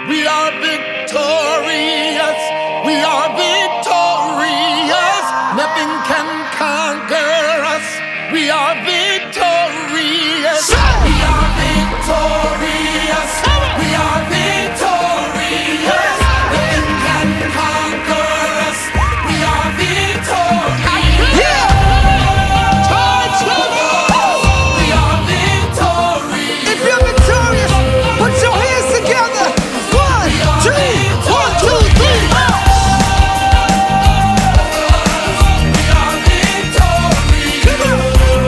We are victorious. We are victorious. Nothing can conquer us. We are victorious. We are victorious. We are victorious. Nothing can conquer us. We are victorious. Yeah. We are victorious. If you're victorious, put your hands together. One, two, one, two, three. We are victorious. Come on.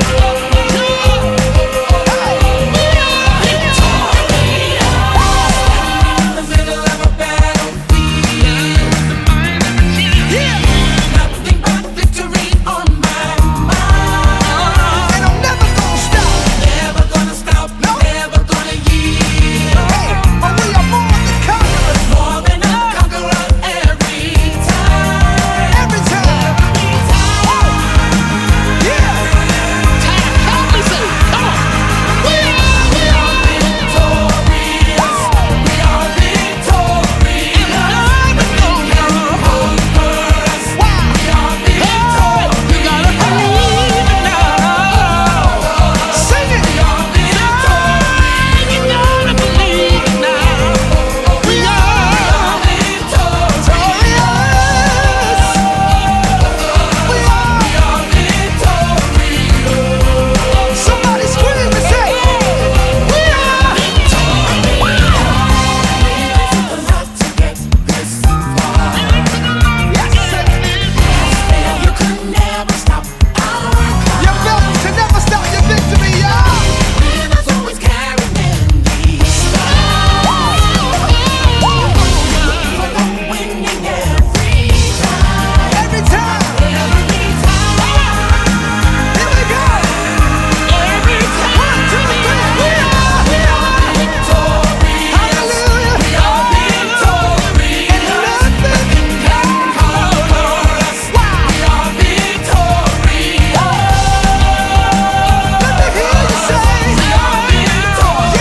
In the middle of a battlefield. Yeah. Nothing but victory on my mind. And I'm never gonna stop. Never gonna stop. No. Never gonna yield. Hey, but we are more than conquerors. More than a conqueror every time. Every time. Yeah. We are victorious. We are victorious. Nothing can conquer us. We are victorious. You gotta believe it now. Sing it. We are victorious. You gotta believe it now. We are victorious. We are victorious. Somebody scream and say, we are. You could never stop our Your failure can never stop your victory, y'all. winners always carrying the for the winning every time. Every time. Every time. Here we go. Every time. 1, 2, 3. We are. Victorious. Hallelujah. We are victorious. And nothing Can conquer us. We are victorious. Let me hear you say, We are victorious.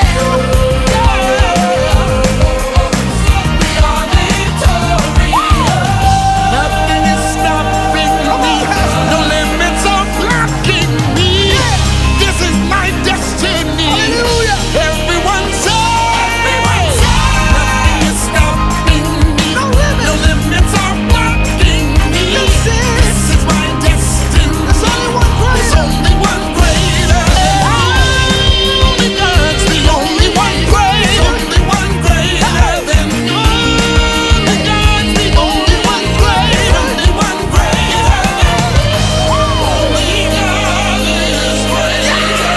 We are victorious. Nothing is stopping me. No limits are blocking me. This is my destiny. Hallelujah. Everyone say. Nothing is stopping me. No limits. No limits are blocking me. This This is my destiny. There's only one There's greater. only one greater. Only God's the only one greater. Only one greater than me. God's the only one greater. Only one greater. Only God is greater.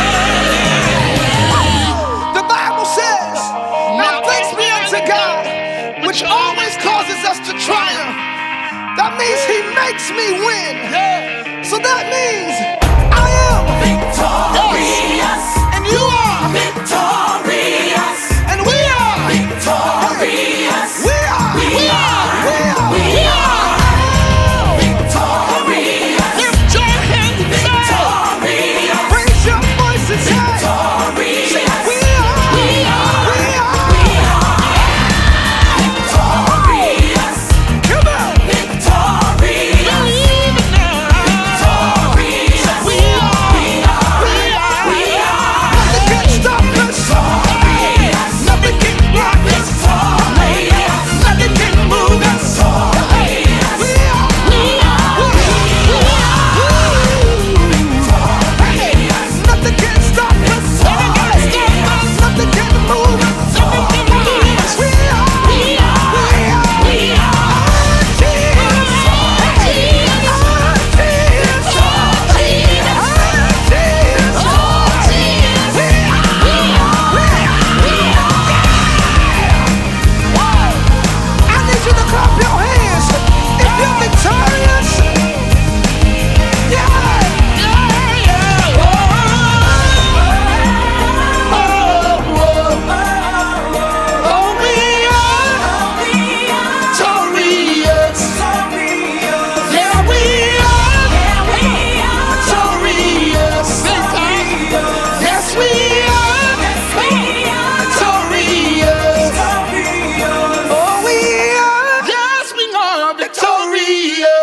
The Bible says, now thanks be unto God, which always causes us to triumph. That means he makes me win. So that means I am Victorious. and you are Victorious. and we are. Victorious. We are. We are. We are. We are victorious. Lift your hands. Victorious. Raise your voice and say, Victorious. we are. We are. We are. We are victorious. Come on. Victorious. Believe it now. Victorious. me.